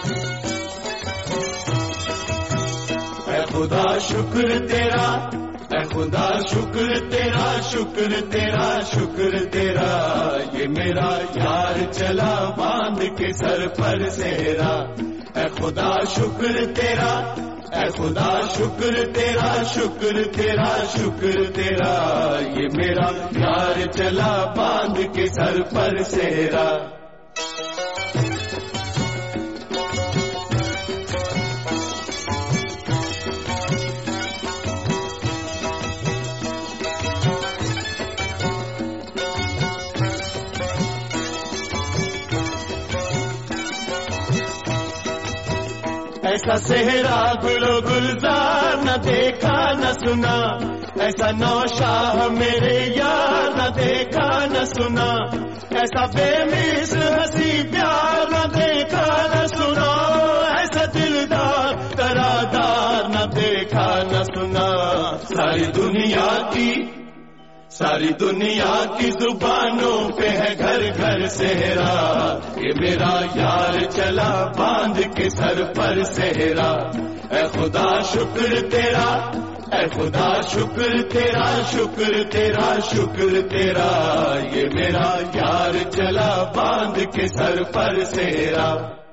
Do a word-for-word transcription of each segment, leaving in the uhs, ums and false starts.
اے خدا شکر تیرا، اے خدا شکر تیرا، شکر تیرا، شکر تیرا، یہ میرا یار چلا باندھ کے سر پر سہرا۔ اے خدا شکر تیرا، اے خدا شکر تیرا، شکر تیرا، شکر تیرا، یہ میرا یار چلا باندھ کے سر پر سہرا۔ ایسا صحرا گلو گلزار نہ دیکھا نہ سنا، ایسا نوشاہ میرے یار نہ دیکھا نہ سنا، ایسا بے مثل ہنسی پیار نہ دیکھا نہ سنا، ایسا دلدار ترادار نہ دیکھا نہ سنا۔ ساری دنیا کی ساری دنیا کی زبانوں پہ ہے گھر گھر سہرا، یہ میرا یار چلا باندھ کے سر پر سہرا۔ اے خدا شکر تیرا، اے خدا شکر تیرا، شکر تیرا، شکر تیرا، یہ میرا یار چلا باندھ کے سر پر سہرا۔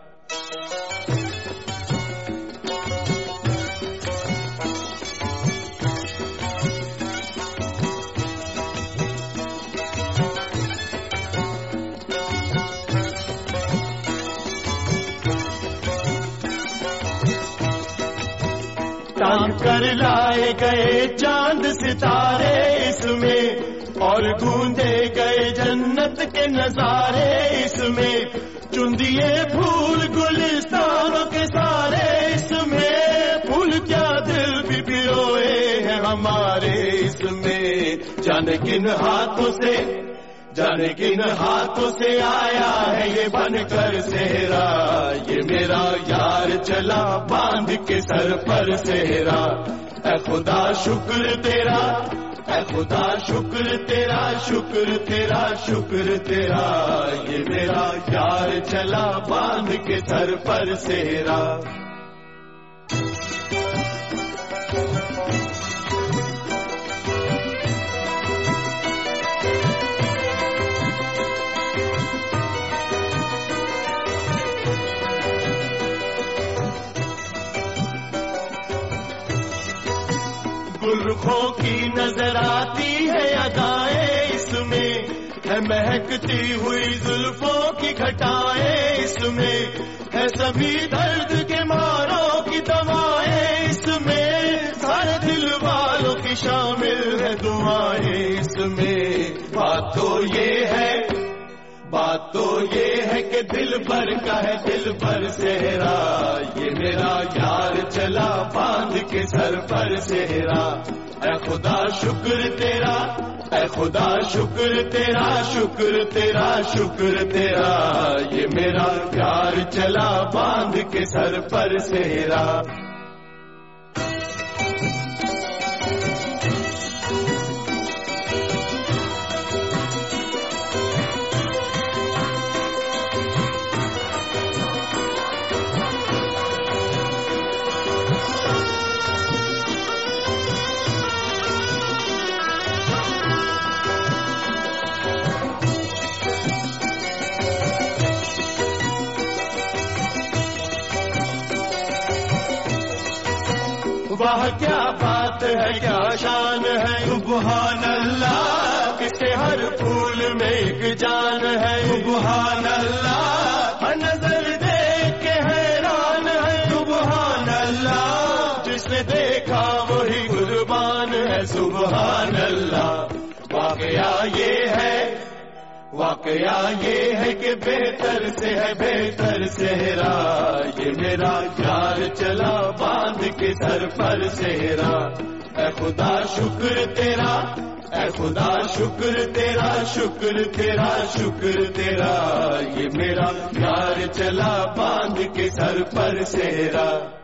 کر لائے گئے چاند ستارے اس میں، اور گونجے گئے جنت کے نظارے اس میں، چن دیے پھول گلستانوں کے سارے اس میں، پھول کیا دل بھی پروئے ہیں ہمارے اس میں۔ جانے کن ہاتھوں سے جانے کن ہاتھوں سے آیا ہے یہ بن کر سہرا، یہ میرا یار چلا باندھ کے سر پر سہرا۔ اے خدا شکر تیرا، اے خدا شکر تیرا، شکر تیرا، شکر تیرا، یہ میرا یار چلا باندھ کے سر پر سہرا۔ گلرخوں کی نظر آتی ہے ادائیں اس میں، ہے مہکتی ہوئی زلفوں کی گھٹائیں اس میں، ہے سبھی درد کے ماروں کی دوائیں اس میں، سارے دل والوں کی شامل ہے دعائیں اس میں۔ بات تو یہ ہے بات تو یہ ہے کہ دل بھر کا ہے دل بھر سہرا، یہ میرا یار چلا باندھ کے سر پر سہرا۔ اے خدا شکر تیرا، اے خدا شکر تیرا، شکر تیرا، شکر تیرا، یہ میرا یار چلا باندھ کے سر پر سہرا۔ واہ کیا بات ہے، کیا شان ہے، سبحان اللہ، اس کے ہر پھول میں ایک جان ہے، سبحان اللہ، ہر نظر دیکھ کے حیران ہے، سبحان اللہ، جس نے دیکھا وہی قربان ہے، سبحان اللہ۔ واقعہ یہ ہے واقعہ یہ ہے کہ بہتر سے ہے بہتر سہرا، یہ میرا یار چلا باندھ کے سر پر سہرا۔ اے خدا شکر تیرا، اے خدا شکر تیرا، شکر تیرا، شکر تیرا، یہ میرا یار چلا باندھ کے سر پر سہرا۔